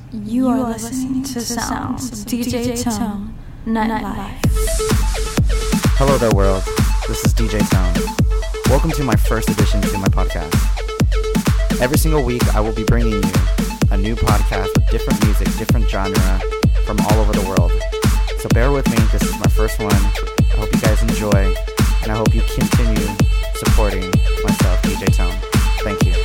You are listening to Sounds DJ Tone Nightlife. Hello there, world. This is DJ Tone. Welcome to my first edition to my podcast. Every single week, I will be bringing you a new podcast with different music, different genre from all over the world. So bear with me. This is my first one. I hope you guys enjoy, and I hope you continue supporting myself, DJ Tone. Thank you.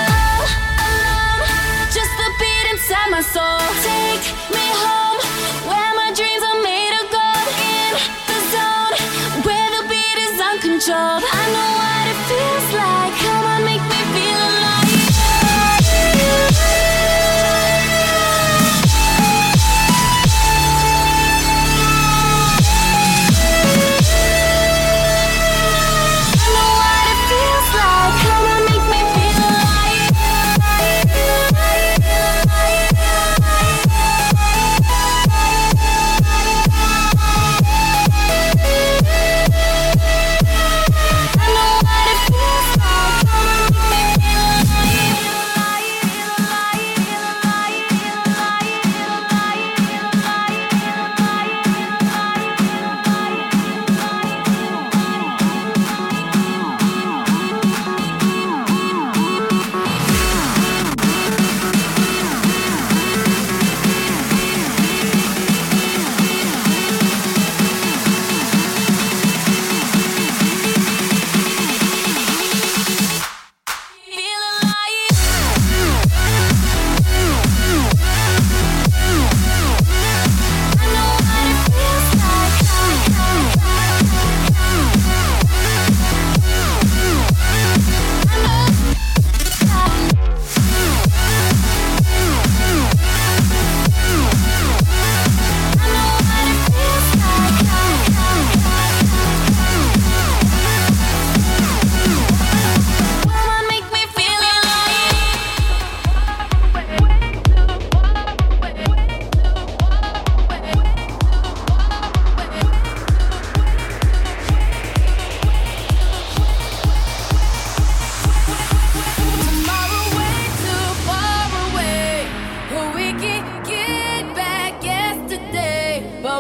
My soul, take me home.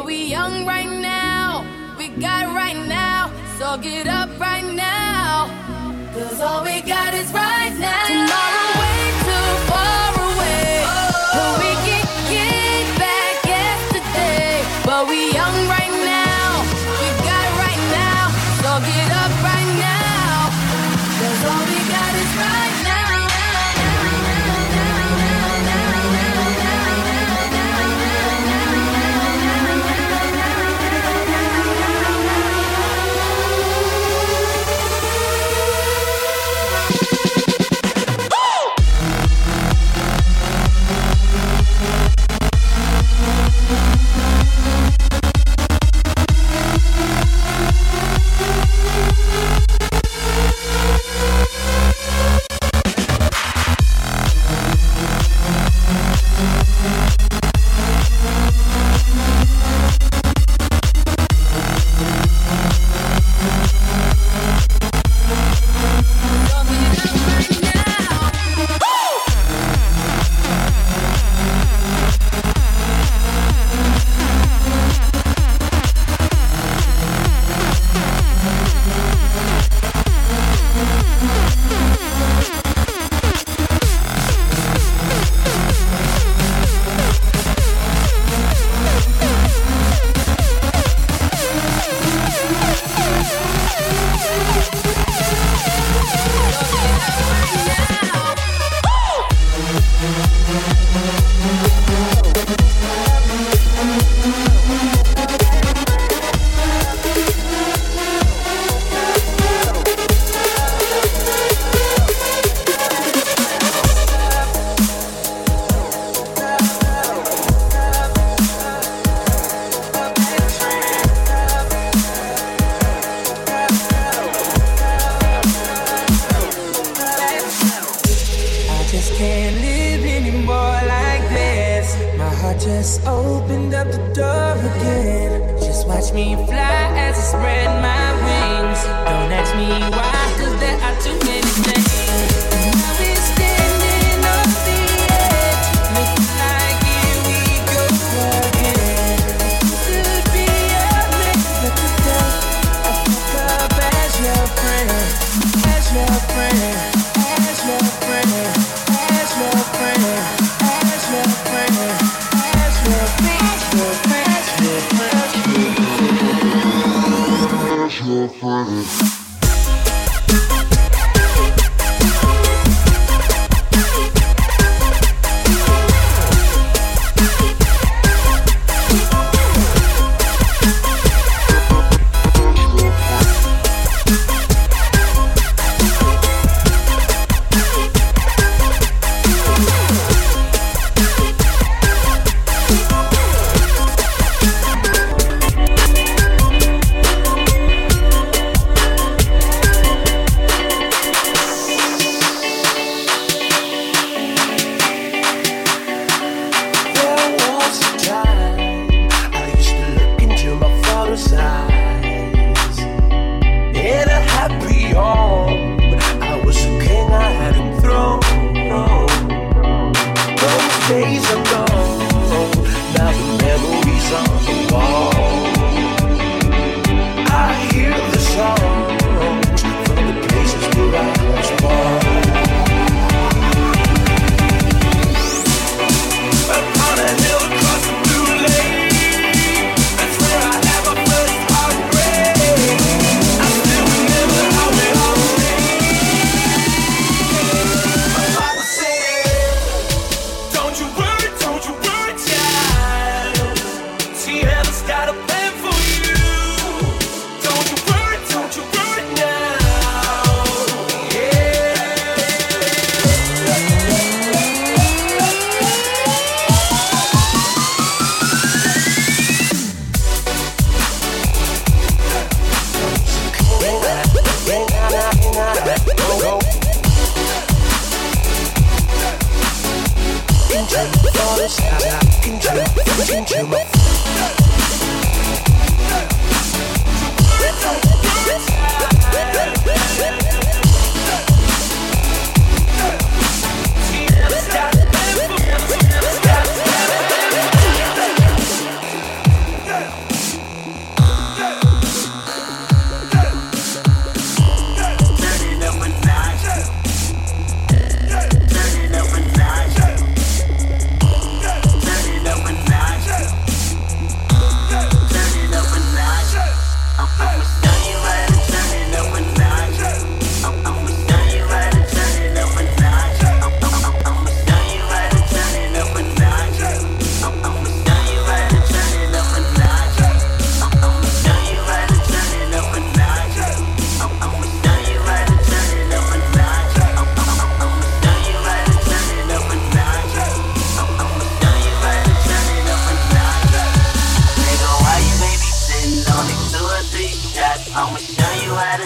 But we young right now, we got right now, so get up right now, 'cause all we got is right now. Tomorrow way too far away, but we can get back yesterday. But we young right now, we got right now, so get up right now, 'cause all we got is right now.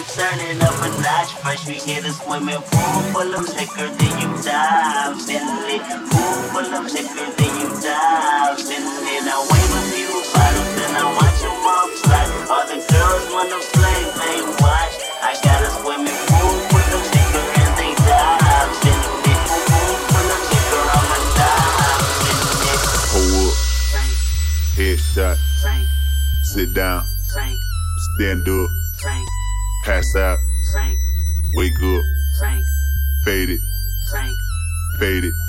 turning up a notch. Fresh, we hit a swimming pool full of liquor, then you dive in it. Pool full of liquor, then you dive in it. I wave a few bottles, then I watch them all fly. All the girls wanna play, they watch. I got a swimming pool full of liquor, and they dive in it. Pool full of liquor, I'ma dive in it. Hold up, headshot, sit down, stand up, pass out, wake up, fade it, fade it.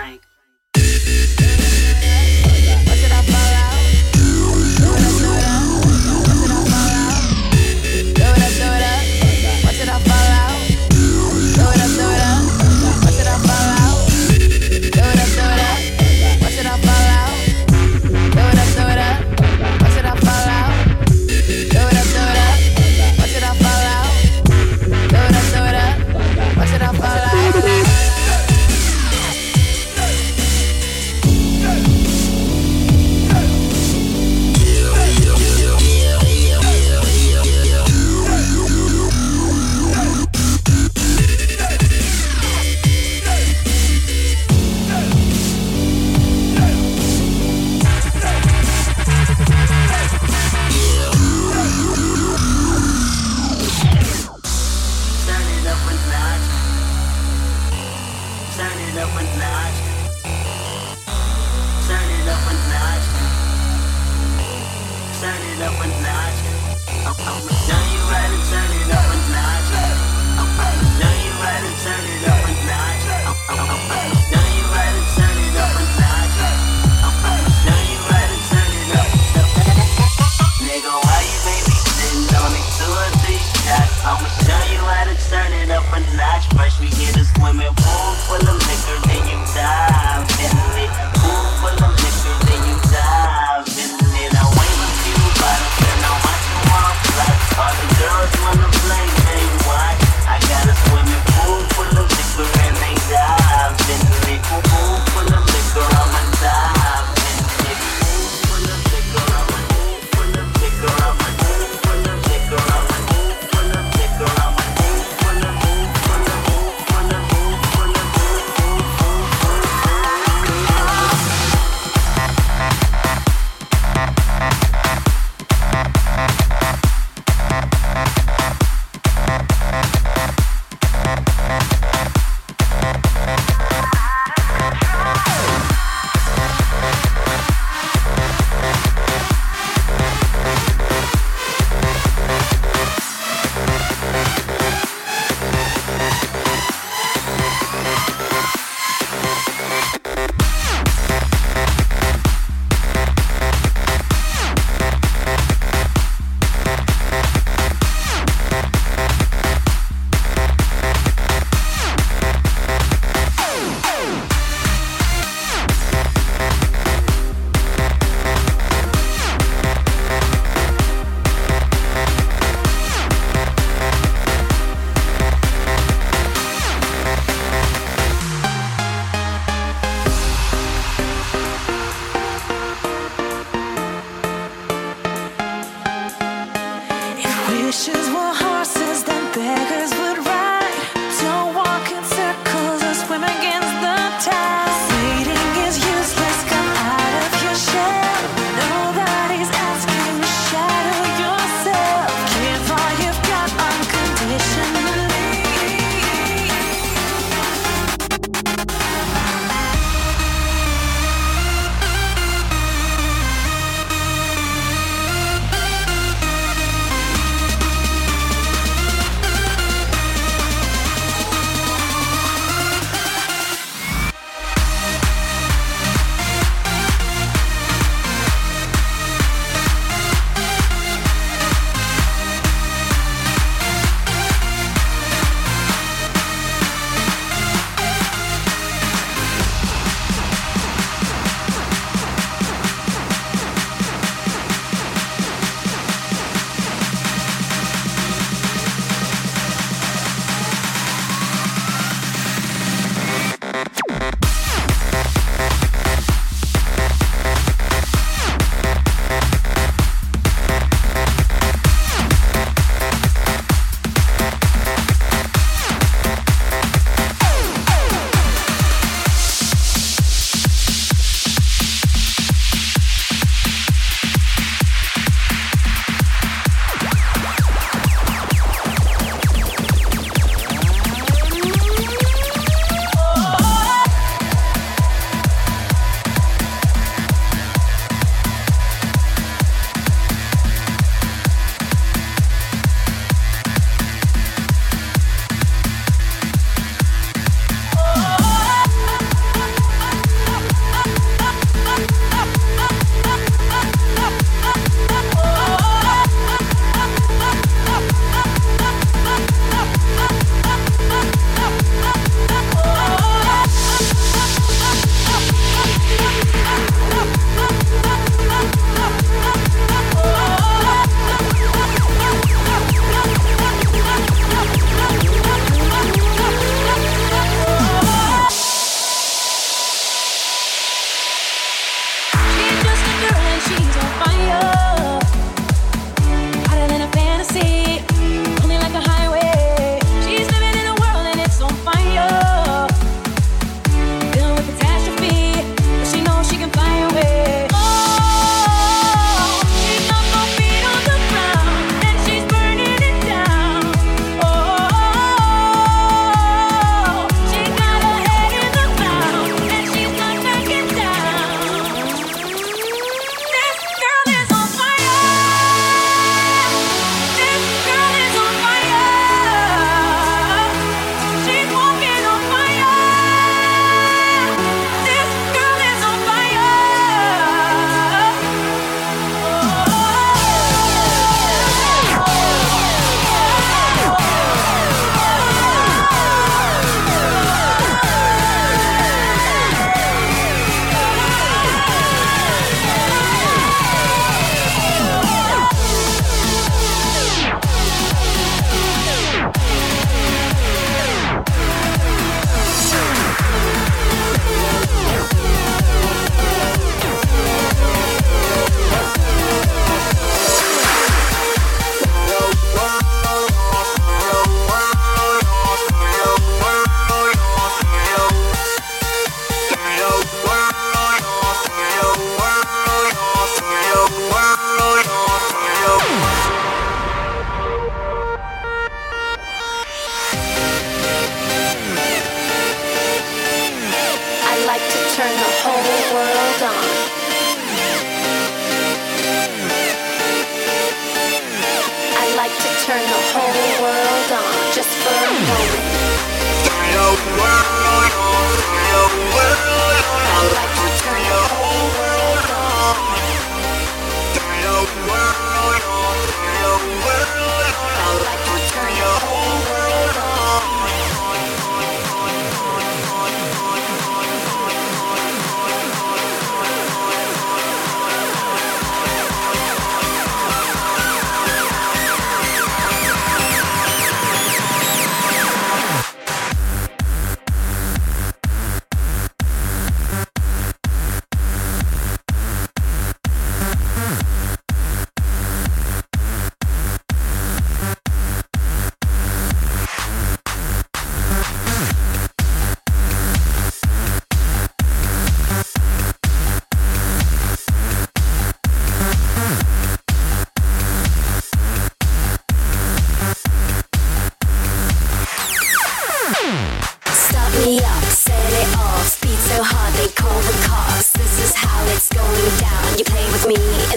Watch it all fall out. Do it up, do it up. Watch it all fall out. Do it up, do it up. Watch it all fall out. Do it up, do it up. Watch it all fall out. Do it up, do it up. Watch it all fall out. Do it up, do it up. Watch it all fall out. Do it up, do it up. Watch it all fall out. Do it up, do it up. Watch it all fall out.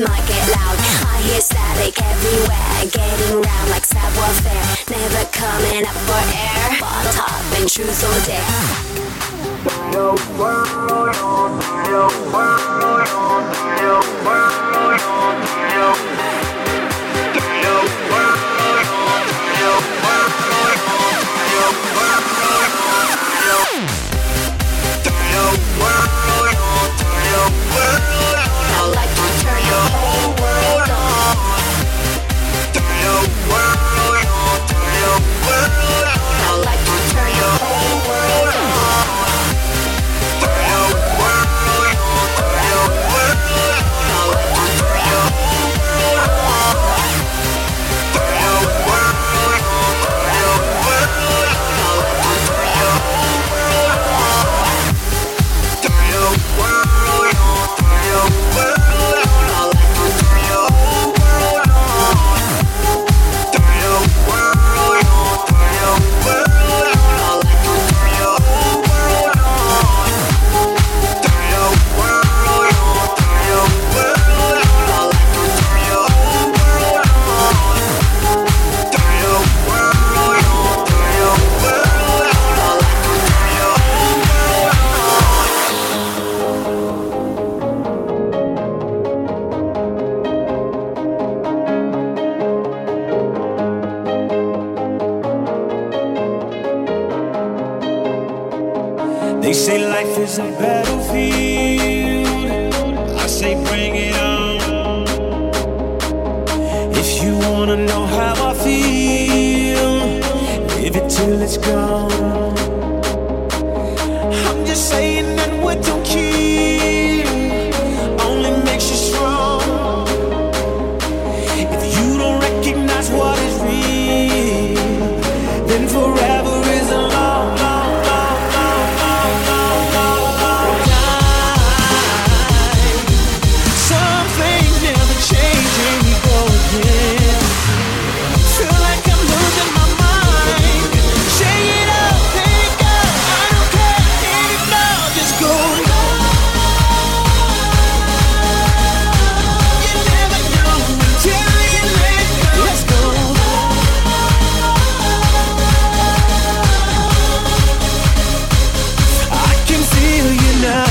mic it loud. I hear static everywhere, getting round like savoir-faire. Never coming up for air, ball top and truth or dare. I like to turn your whole world on. I like to turn your whole world on. They say life is a battlefield. I say bring it on. If you wanna know how I feel, live it till it's gone. I'm just saying that what don't kill only makes you strong. If you don't recognize what is real, then forever is a long, long, long, long, long, long, long, long time. Some things never change, here we go again. Feel like I'm losing my mind. Shake it up, let it go. I don't care anymore, just go. You never know until you let go. Let's go. I can feel you now.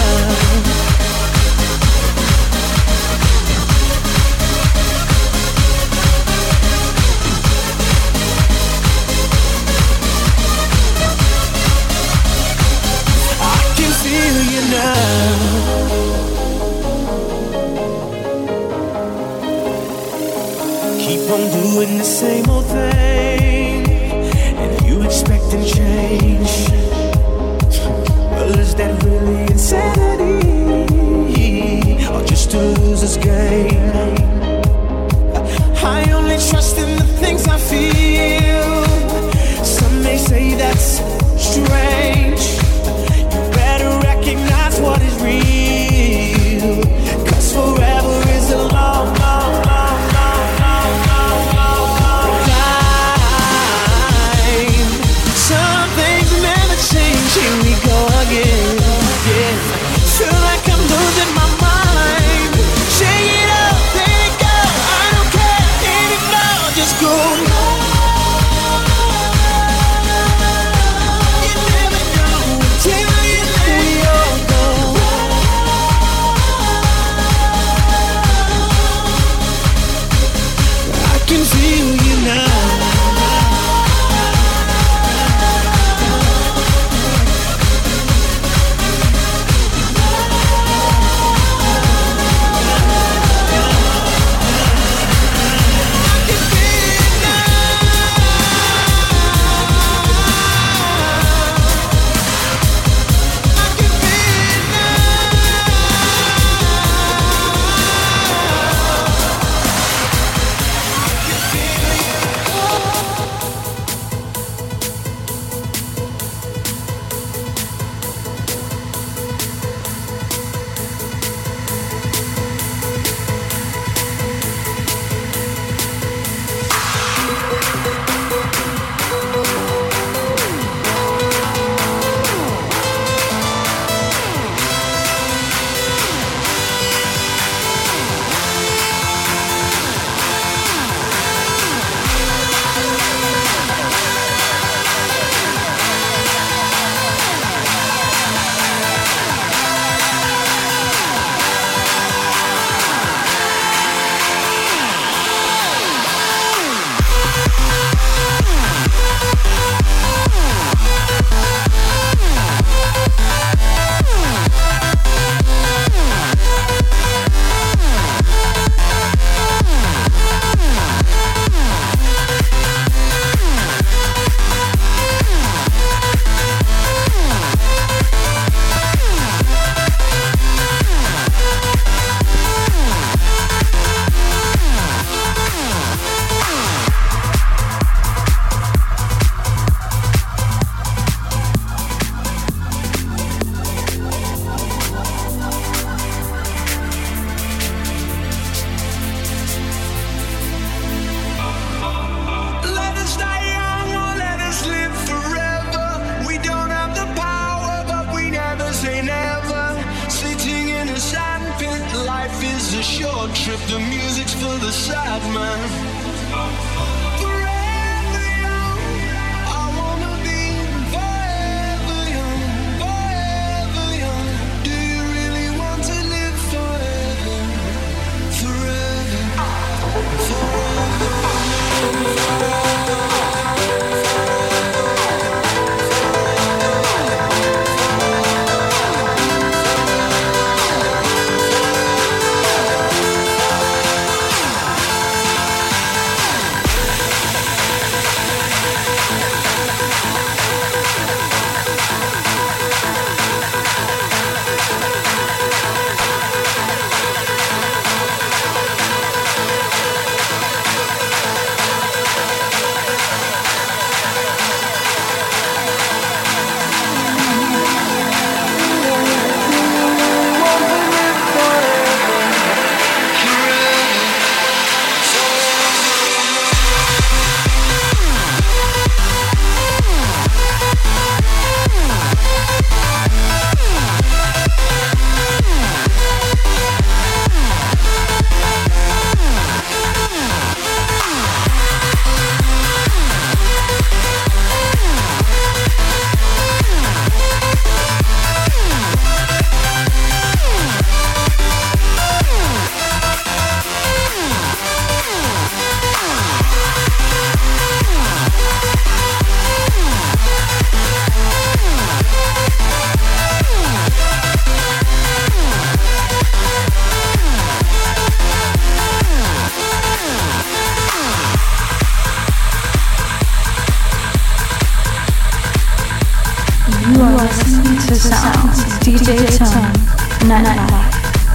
I can feel you now. Keep on doing the same old thing, and you expecting change. Well, is that really insanity, or just a loser's game? I only trust in the things I feel. Some may say that's strange. You better recognize what is real, 'cause forever is a long, long, long, long, long, long, long, long time. Some things never change, here we go again. Yeah, feel like I'm losing my mind. Shake it up, let it go. I don't care anymore, just go. You never know until you let it go. I can feel you now. I can feel trip, the music's for the sad man. Forever young, I wanna be forever young, forever young. Do you really want to live forever, forever, forever? You are listening to Sounds DJ Tone Nightlife.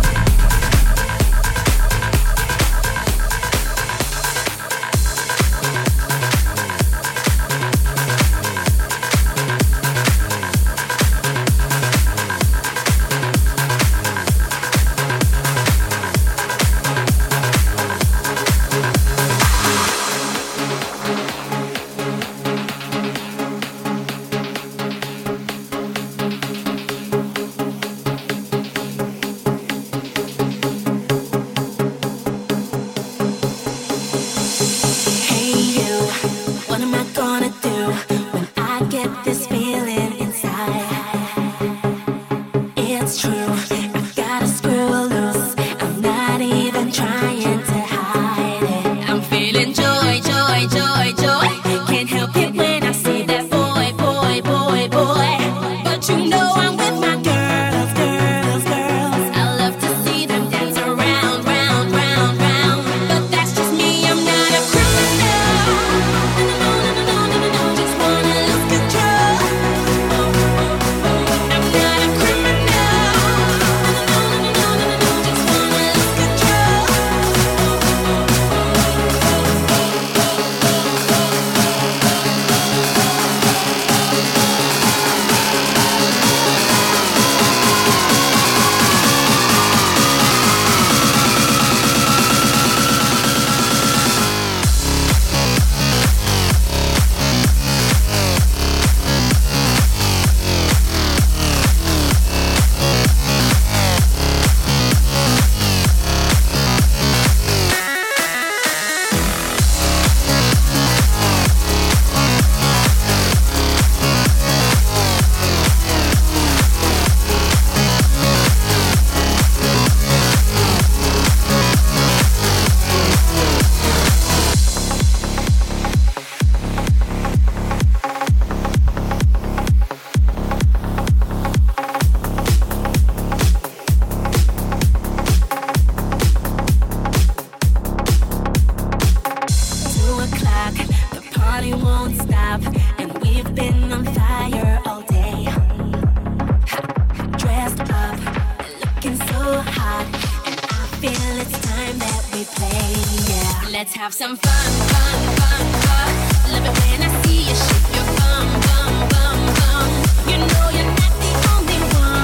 Let's have some fun, fun, fun, fun. Love it when I see you shake your bum, bum, bum, bum. You know you're not the only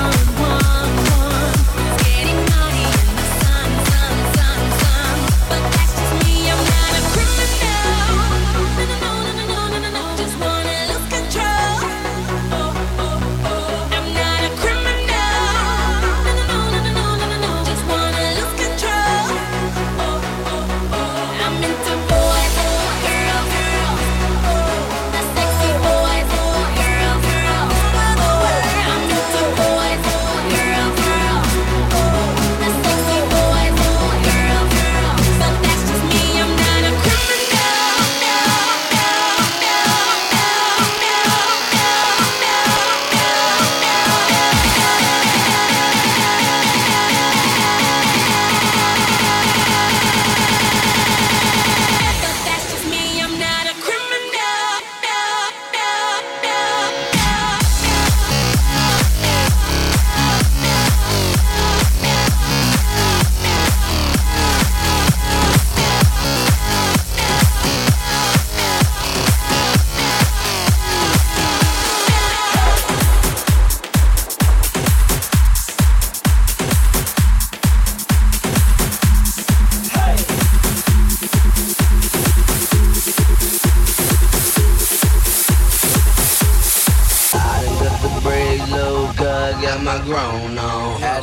one. It's getting naughty in the sun, sun, sun, sun. But that's just me, I'm not a criminal. No, just wanna lose control. I'm not a criminal. No, just wanna lose control.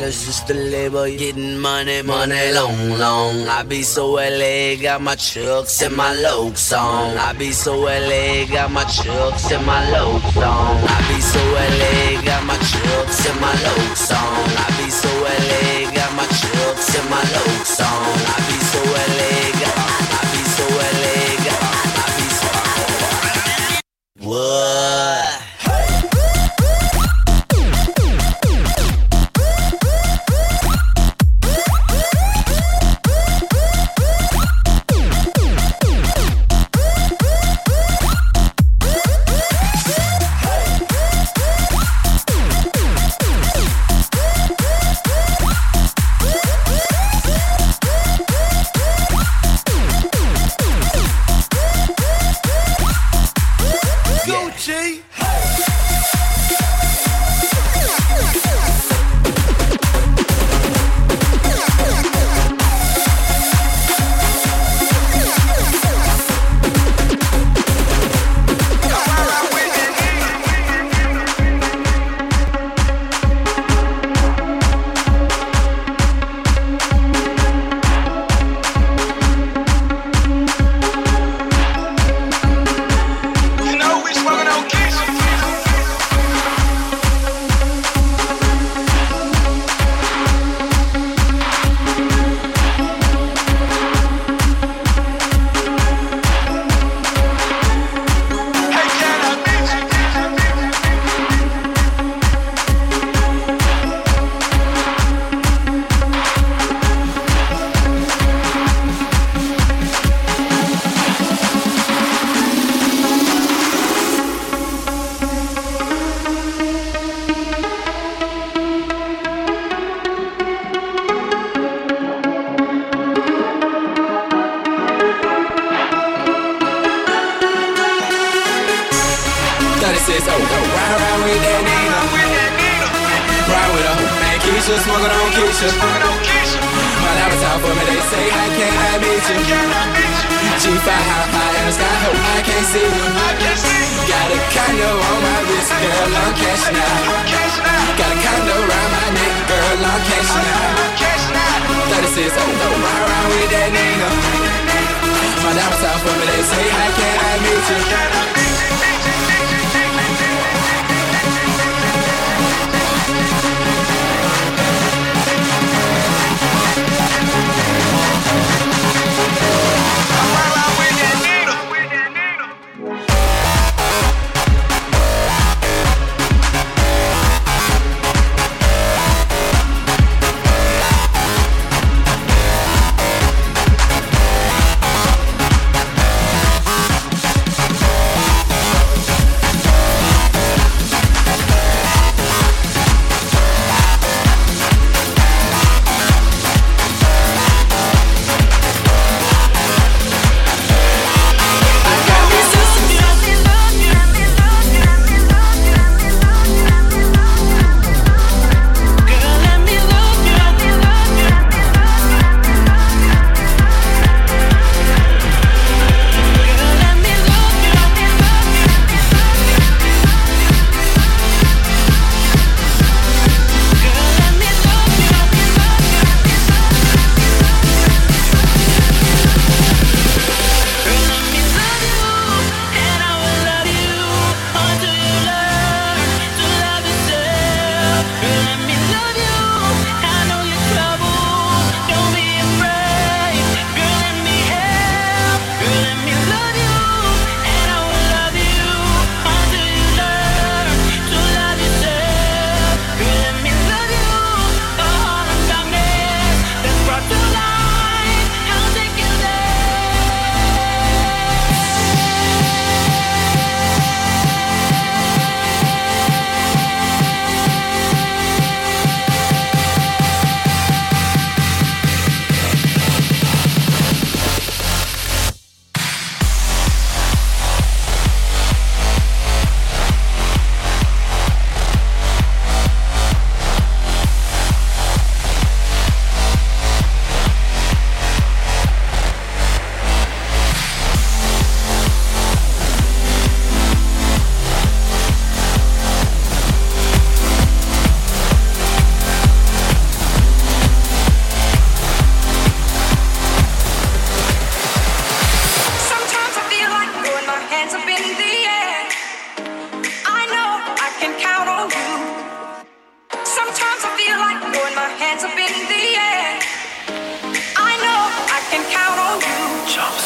That's just the label, getting money, money long, long. I be so LA, got my chucks and my lokes on. I be so LA, got my chucks and my lokes on. I be so LA, got my chucks and my lokes on. I be so LA, got my chucks and my lokes on. I be so LA, I be so LA, I be so. What?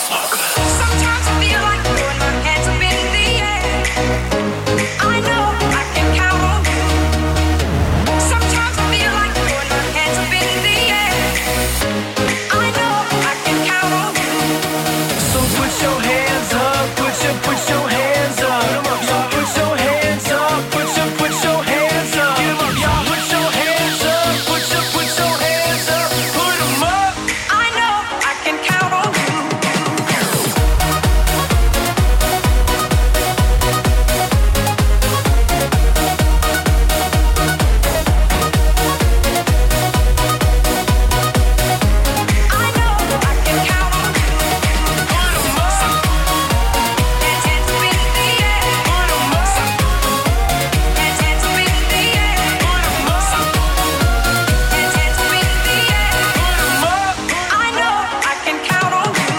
Sometimes I feel like throwing my hands up in the air. I know I can count on you. Sometimes I feel like throwing my hands up in the air. I know I can count on you. So put your hands up, put your hands up. Y'all put your hands up, put your hands up. Y'all put your hands up, put your hands up. Put 'em up. I know I can count on you. I know I can count on you. Hands up in the air. Hands up in the air. Hands up in the air. I know I can count on you.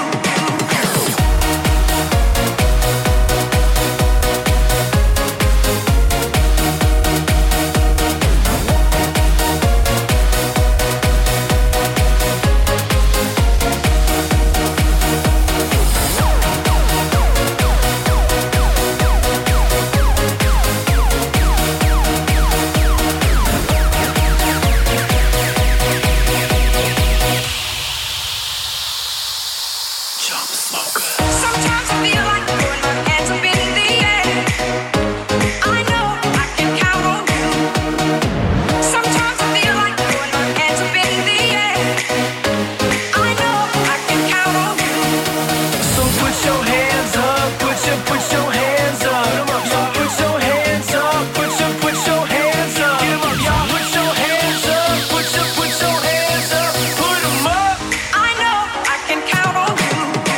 Sometimes I feel like throwing my hands up in the air. I know I can count on you. Sometimes I feel like throwing my hands up in the air. I know I can count on you. So put your hands up, put your hands up. Y'all put your hands up, put your hands up. Y'all put your hands up, put your hands up. Put 'em up. I know I can count on you.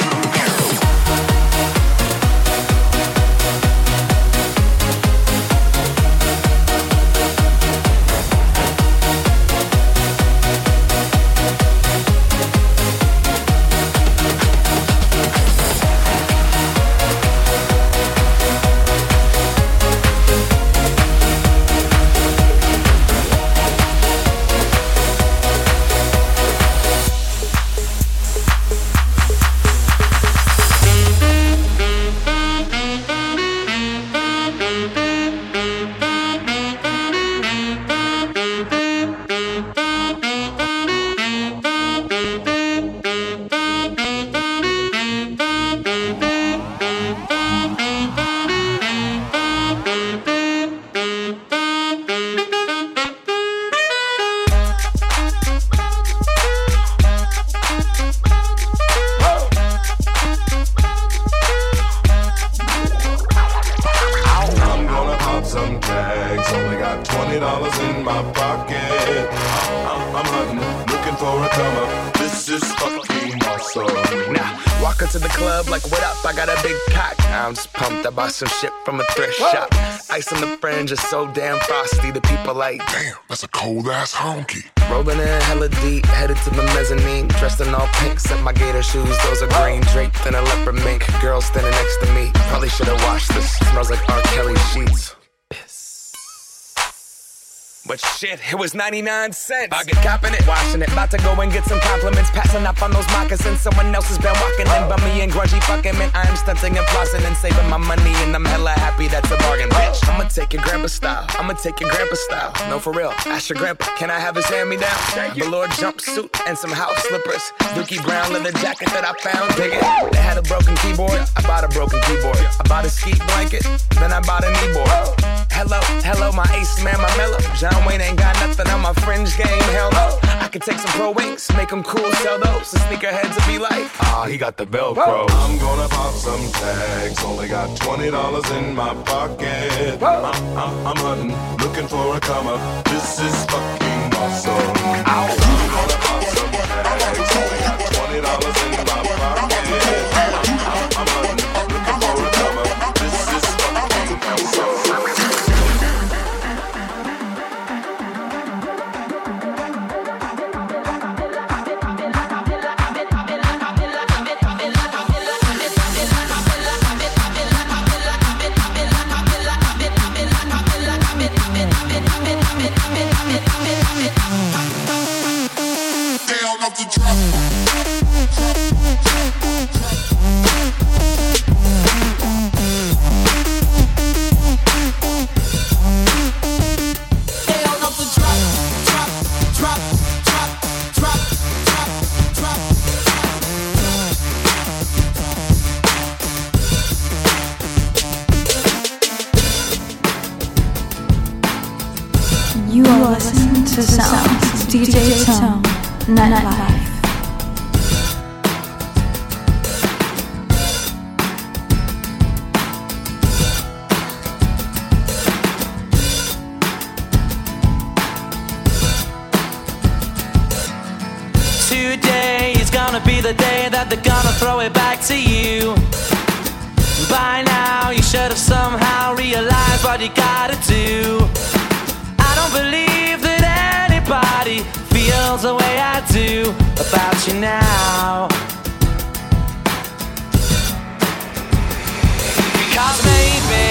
I'm gonna pop some tags. Only got $20 in my pocket. I'm hunting, looking for a come up. This is fucking awesome. Now, walk up to the club like, what up? I got a big cock. I'm just pumped. I bought some shit from a thrift shop. Ice on the fringe is so damn frosty. The people like, Damn, that's a cold ass honky. rolling in hella deep, headed to the mezzanine. Dressed in all pink, set my gator shoes. Those are green, draped in a leopard mink. Girl standing next to me. Probably should've washed this. Smells like R. Kelly sheets. But shit, it was 99 cents. I get copping it, washing it. About to go and get some compliments. Passing up on those moccasins. Someone else has been walking in bummy and grungy fucking man. I am stunting and flossing and saving my money. And I'm hella happy that's a bargain, bitch. I'ma take your grandpa style. I'ma take your grandpa style. No, for real. Ask your grandpa, can I have his hand-me-down? Velour jumpsuit and some house slippers. Dookie brown leather jacket that I found. Dig it. They had a broken keyboard. I bought a broken keyboard. I bought a ski blanket. Then I bought a kneeboard. Hello, my ace man, my mellow. John Wayne ain't got nothing on my fringe game, hell no. I could take some pro wings, make them cool, sell those. The sneakerheads will be like, he got the Velcro. I'm gonna pop some tags. Only got $20 in my pocket. I'm hunting, looking for a come up. This is fucking awesome. I'm gonna pop some tags. Only got $20 in my pocket. I'm hunting, looking for a come up. This is fucking awesome. Nightlife. Today is gonna be the day that they're gonna throw it back to you. By now you should have somehow realized what you gotta do. I don't believe that anybody feels the way I do about you now. Because maybe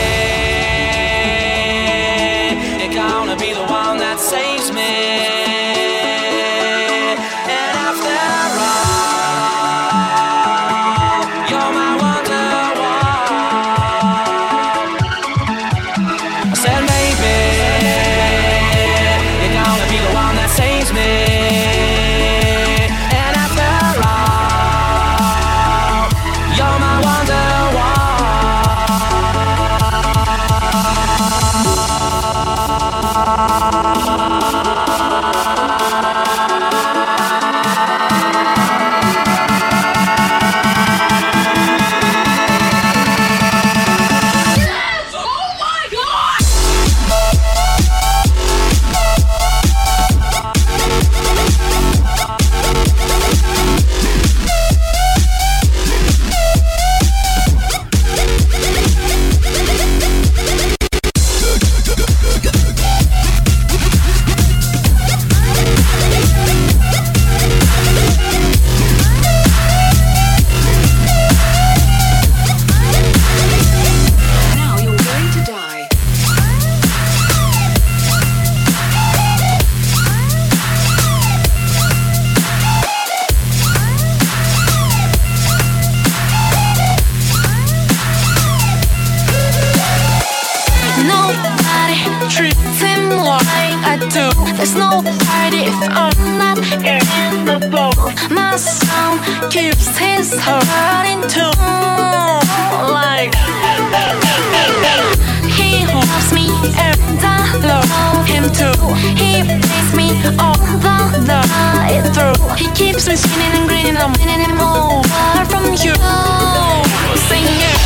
you're gonna be the one that saves me. There's no party if I'm not in the boat. My son keeps his heart in tune. Like he loves me and I love him too. He makes me all the night through. He keeps me spinning and grinning. I'm winning him over from you. Singing.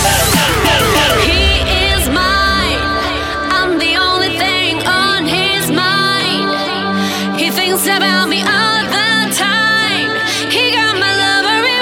He is mine. I'm the only thing on his mind. He thinks about me all the time. He got my love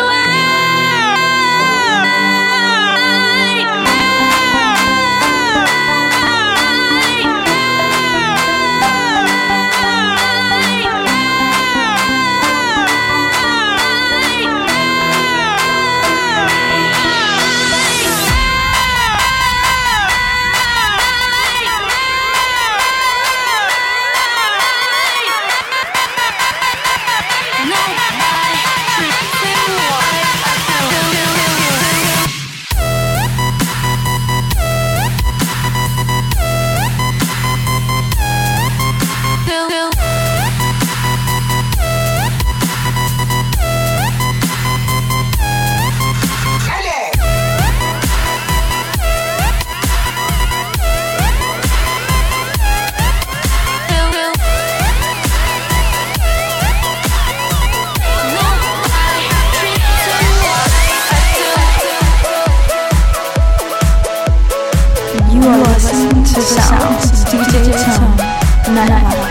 sounds. DJ Tone, Nightlife.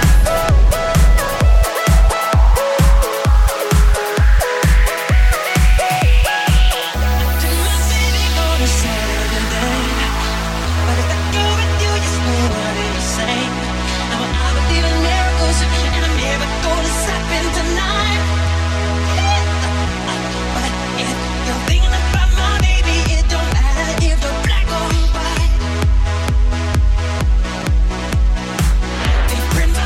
Prince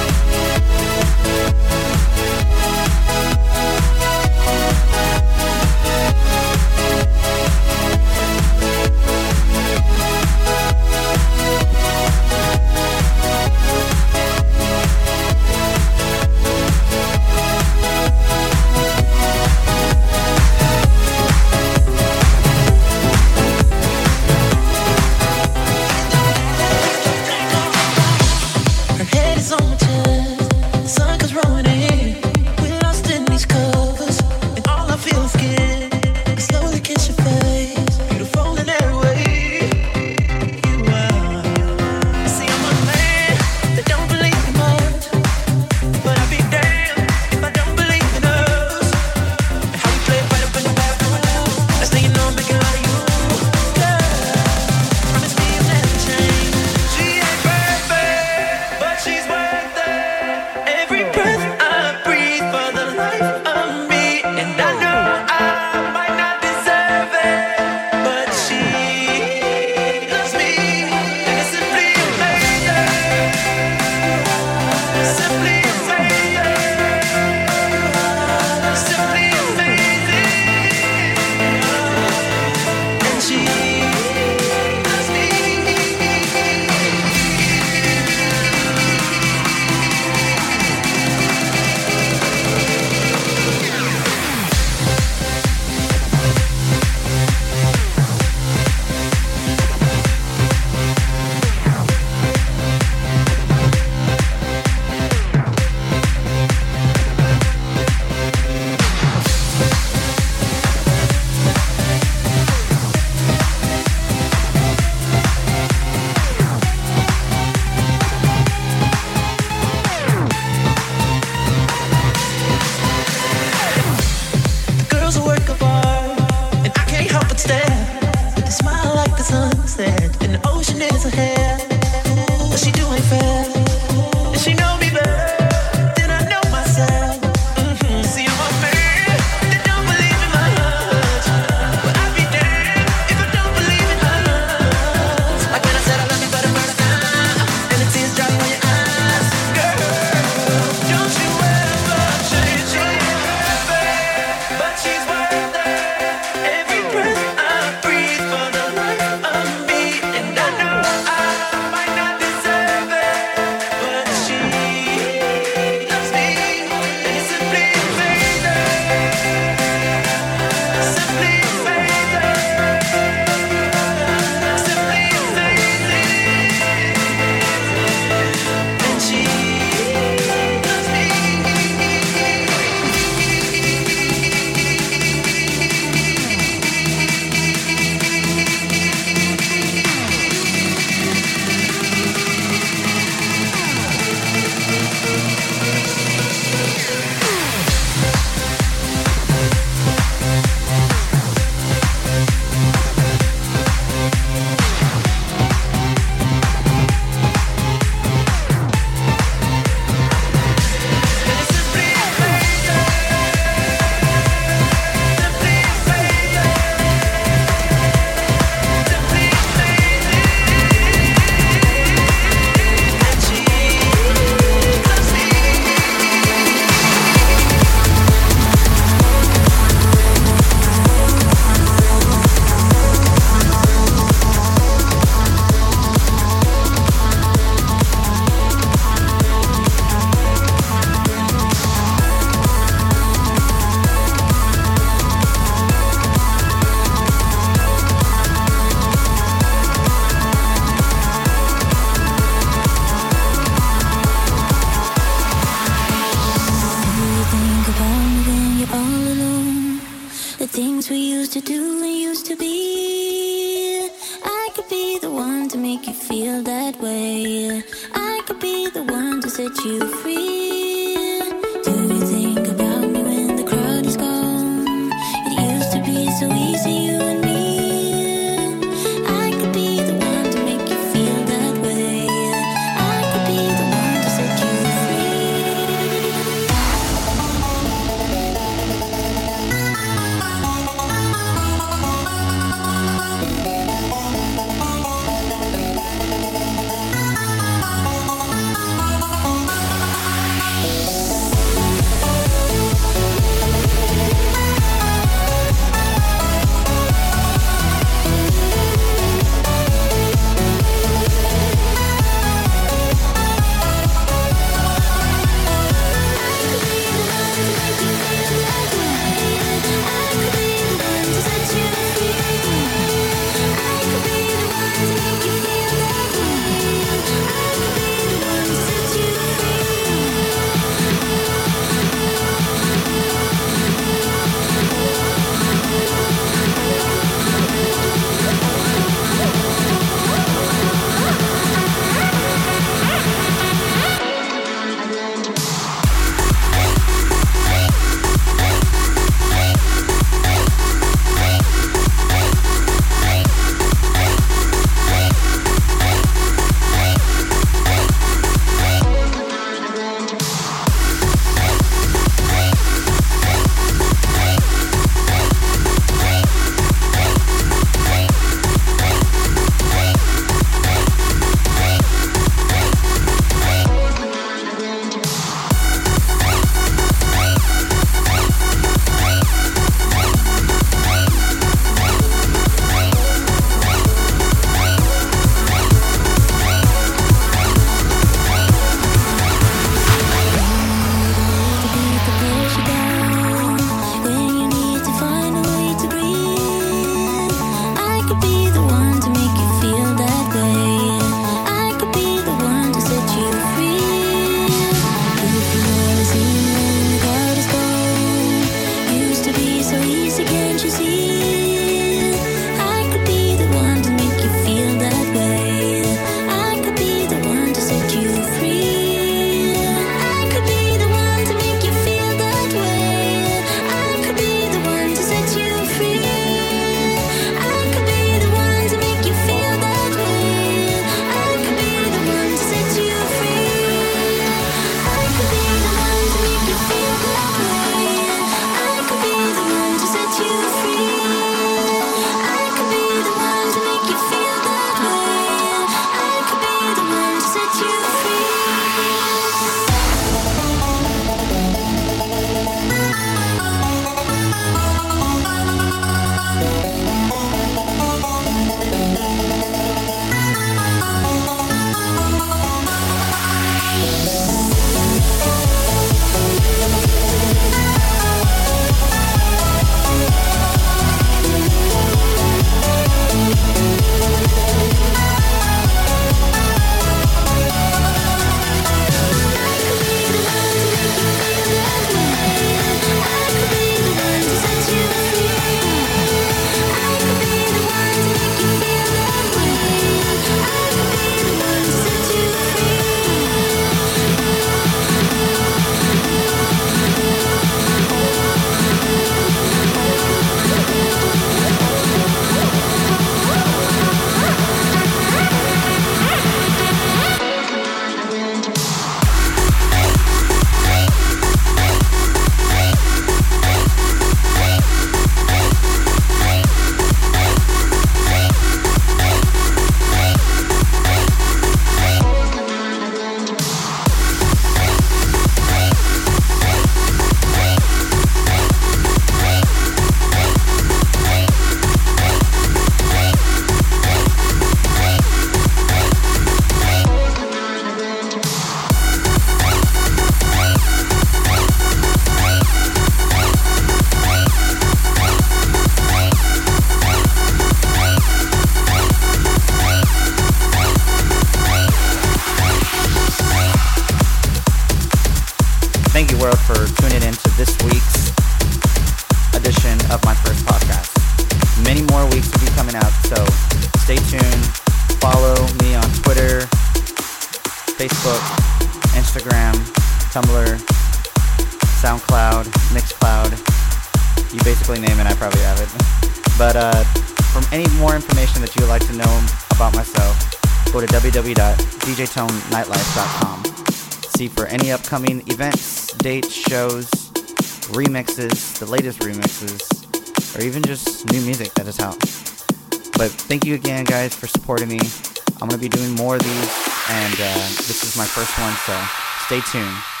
world for tuning in to this week's edition of my first podcast. Many more weeks will be coming out, so stay tuned. Follow me on Twitter, Facebook, Instagram, Tumblr, SoundCloud, Mixcloud. You basically name it, I probably have it. But for any more information that you would like to know about myself, go to www.djtonenightlife.com. See for any upcoming events, dates, shows, remixes, the latest remixes, or even just new music that is out. But thank you again, guys, for supporting me. I'm going to be doing more of these, and this is my first one, so stay tuned.